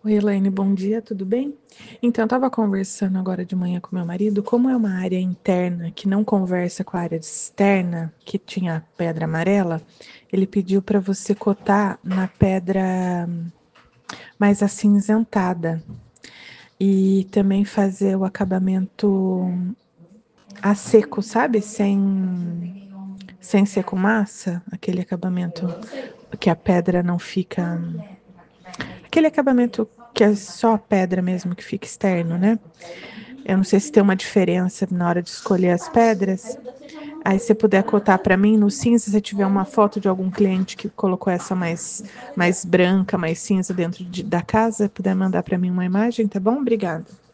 Oi, Elaine, bom dia, tudo bem? Então, eu estava conversando agora de manhã com meu marido, como é uma área interna que não conversa com a área externa, que tinha pedra amarela, ele pediu para você cotar na pedra mais acinzentada e também fazer o acabamento a seco, sabe? Sem ser com massa, aquele acabamento que a pedra não fica. Aquele acabamento que é só a pedra mesmo, que fica externo, né? Eu não sei se tem uma diferença na hora de escolher as pedras. Aí, se você puder cotar para mim no cinza, se tiver uma foto de algum cliente que colocou essa mais branca, mais cinza dentro da casa, puder mandar para mim uma imagem, tá bom? Obrigada.